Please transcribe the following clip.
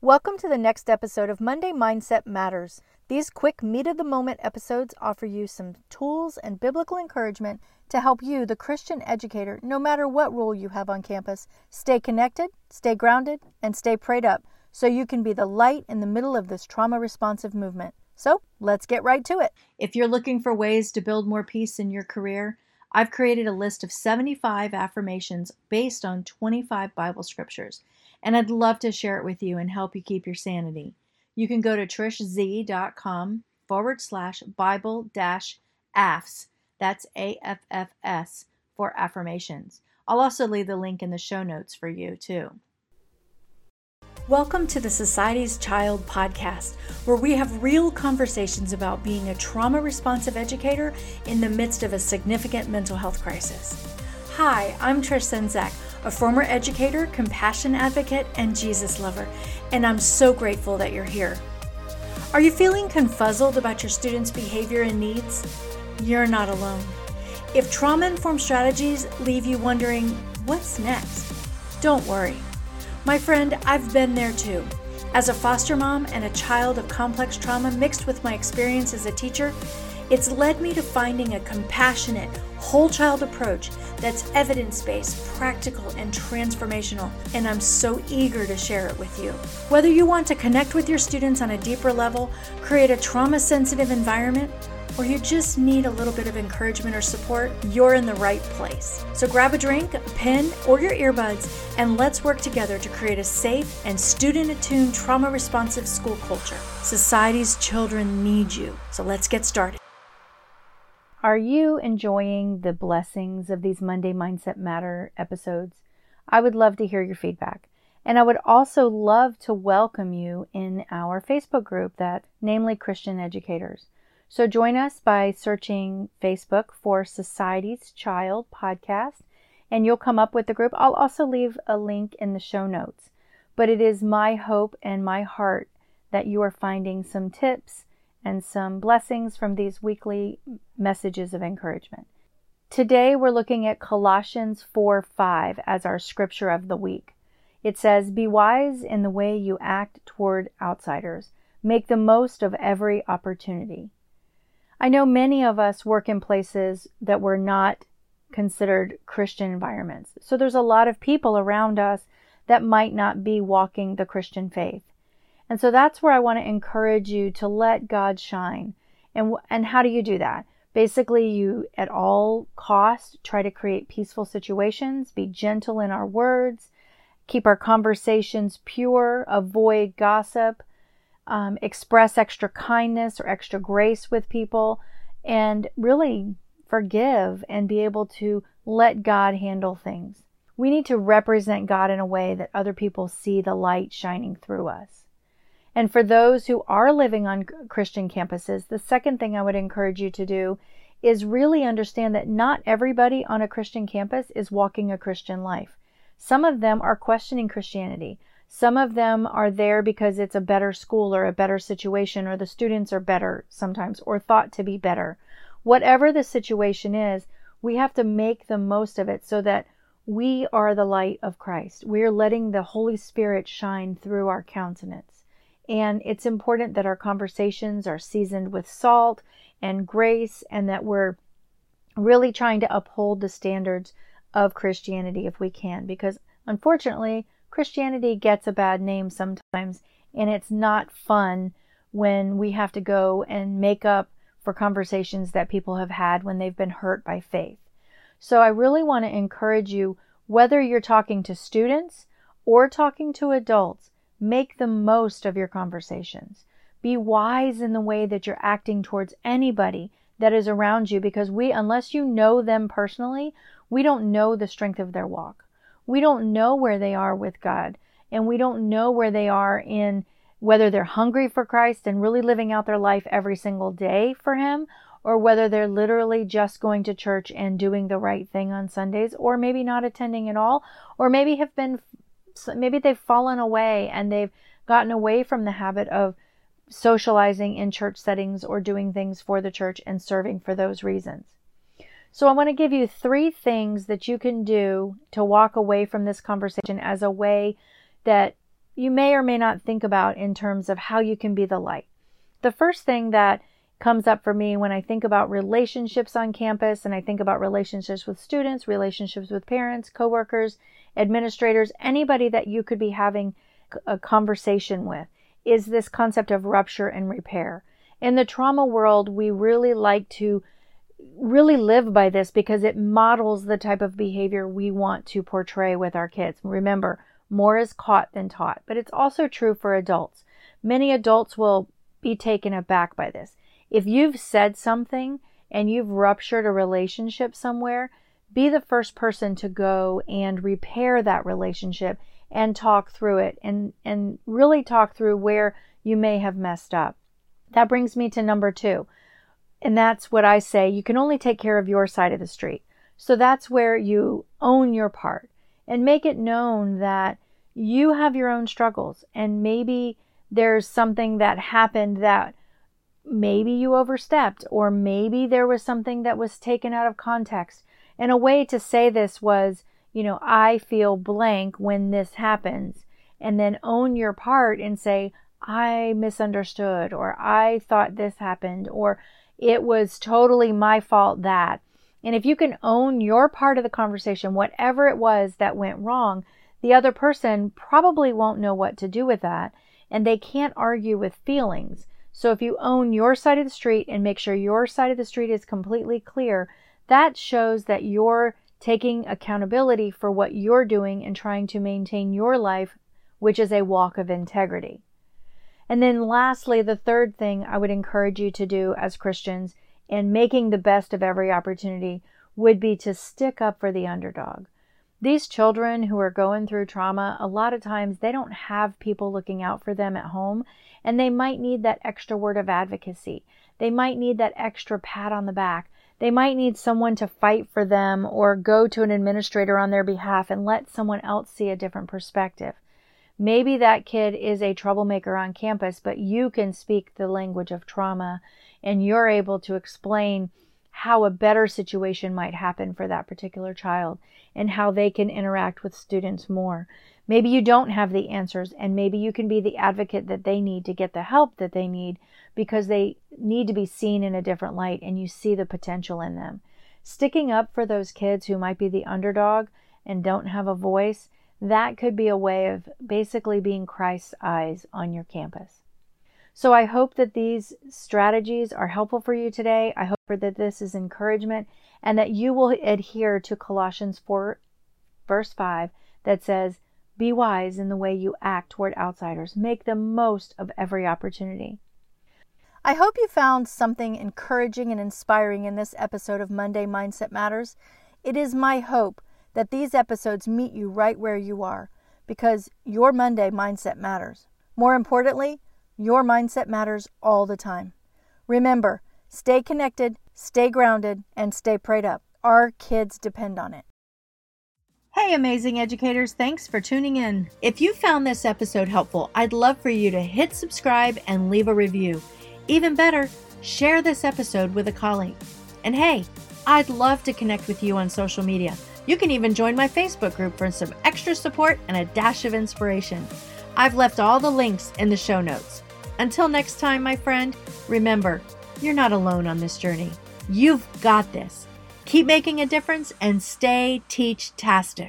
Welcome to the next episode of Monday Mindset Matters. These quick meet-of-the-moment episodes offer you some tools and biblical encouragement to help you, the Christian educator, no matter what role you have on campus, stay connected, stay grounded, and stay prayed up so you can be the light in the middle of this trauma-responsive movement. So, let's get right to it. If you're looking for ways to build more peace in your career, I've created a list of 75 affirmations based on 25 Bible scriptures, and I'd love to share it with you and help you keep your sanity. You can go to trishz.com/Bible-AFFS. That's AFFS for affirmations. I'll also leave the link in the show notes for you too. Welcome to the Society's Child podcast, where we have real conversations about being a trauma-responsive educator in the midst of a significant mental health crisis. Hi, I'm Trish Senzak, a former educator, compassion advocate, and Jesus lover, and I'm so grateful that you're here. Are you feeling confuzzled about your students' behavior and needs? You're not alone. If trauma-informed strategies leave you wondering, what's next? Don't worry. My friend, I've been there too. As a foster mom and a child of complex trauma mixed with my experience as a teacher, it's led me to finding a compassionate, whole child approach that's evidence-based, practical, and transformational, and I'm so eager to share it with you. Whether you want to connect with your students on a deeper level, create a trauma-sensitive environment, or you just need a little bit of encouragement or support, you're in the right place. So grab a drink, a pen, or your earbuds, and let's work together to create a safe and student-attuned trauma-responsive school culture. Society's children need you, so let's get started. Are you enjoying the blessings of these Monday Mindset Matter episodes? I would love to hear your feedback. And I would also love to welcome you in our Facebook group, that namely Christian Educators. So join us by searching Facebook for Society's Child Podcast, and you'll come up with the group. I'll also leave a link in the show notes. But it is my hope and my heart that you are finding some tips and some blessings from these weekly messages of encouragement. Today we're looking at Colossians 4:5 as our scripture of the week. It says, "Be wise in the way you act toward outsiders. Make the most of every opportunity." I know many of us work in places that were not considered Christian environments. So there's a lot of people around us that might not be walking the Christian faith. And so that's where I want to encourage you to let God shine. And how do you do that? Basically, you at all costs try to create peaceful situations, be gentle in our words, keep our conversations pure, avoid gossip, express extra kindness or extra grace with people, and really forgive and be able to let God handle things. We need to represent God in a way that other people see the light shining through us. And for those who are living on Christian campuses, the second thing I would encourage you to do is really understand that not everybody on a Christian campus is walking a Christian life. Some of them are questioning Christianity. Some of them are there because it's a better school or a better situation, or the students are better sometimes, or thought to be better. Whatever the situation is, we have to make the most of it so that we are the light of Christ. We're letting the Holy Spirit shine through our countenance. And it's important that our conversations are seasoned with salt and grace, and that we're really trying to uphold the standards of Christianity if we can, because unfortunately, Christianity gets a bad name sometimes, and it's not fun when we have to go and make up for conversations that people have had when they've been hurt by faith. So I really want to encourage you, whether you're talking to students or talking to adults, make the most of your conversations. Be wise in the way that you're acting towards anybody that is around you, because unless you know them personally, we don't know the strength of their walk. We don't know where they are with God, and we don't know where they are in whether they're hungry for Christ and really living out their life every single day for Him, or whether they're literally just going to church and doing the right thing on Sundays, or maybe not attending at all, or maybe they've fallen away and they've gotten away from the habit of socializing in church settings or doing things for the church and serving for those reasons. So I want to give you 3 things that you can do to walk away from this conversation as a way that you may or may not think about in terms of how you can be the light. The first thing that comes up for me when I think about relationships on campus, and I think about relationships with students, relationships with parents, coworkers, administrators, anybody that you could be having a conversation with, is this concept of rupture and repair. In the trauma world, we really like to really live by this because it models the type of behavior we want to portray with our kids. Remember, more is caught than taught, but it's also true for adults. Many adults will be taken aback by this. If you've said something and you've ruptured a relationship somewhere, be the first person to go and repair that relationship and talk through it and really talk through where you may have messed up. That brings me to number 2. And that's what I say, you can only take care of your side of the street. So that's where you own your part and make it known that you have your own struggles. And maybe there's something that happened that maybe you overstepped, or maybe there was something that was taken out of context. And a way to say this was, I feel blank when this happens. And then own your part and say, I misunderstood, or I thought this happened, or it was totally my fault that. And if you can own your part of the conversation, whatever it was that went wrong, the other person probably won't know what to do with that. And they can't argue with feelings. So if you own your side of the street and make sure your side of the street is completely clear, that shows that you're taking accountability for what you're doing and trying to maintain your life, which is a walk of integrity. And then lastly, the third thing I would encourage you to do as Christians in making the best of every opportunity would be to stick up for the underdog. These children who are going through trauma, a lot of times they don't have people looking out for them at home, and they might need that extra word of advocacy. They might need that extra pat on the back. They might need someone to fight for them or go to an administrator on their behalf and let someone else see a different perspective. Maybe that kid is a troublemaker on campus, but you can speak the language of trauma and you're able to explain how a better situation might happen for that particular child and how they can interact with students more. Maybe you don't have the answers, and maybe you can be the advocate that they need to get the help that they need because they need to be seen in a different light and you see the potential in them. Sticking up for those kids who might be the underdog and don't have a voice, that could be a way of basically being Christ's eyes on your campus. So I hope that these strategies are helpful for you today. I hope that this is encouragement and that you will adhere to Colossians 4, verse 5, that says, be wise in the way you act toward outsiders. Make the most of every opportunity. I hope you found something encouraging and inspiring in this episode of Monday Mindset Matters. It is my hope that these episodes meet you right where you are, because your Monday mindset matters. More importantly, your mindset matters all the time. Remember, stay connected, stay grounded, and stay prayed up. Our kids depend on it. Hey, amazing educators, thanks for tuning in. If you found this episode helpful, I'd love for you to hit subscribe and leave a review. Even better, share this episode with a colleague. And hey, I'd love to connect with you on social media. You can even join my Facebook group for some extra support and a dash of inspiration. I've left all the links in the show notes. Until next time, my friend, remember, you're not alone on this journey. You've got this. Keep making a difference and stay teach-tastic.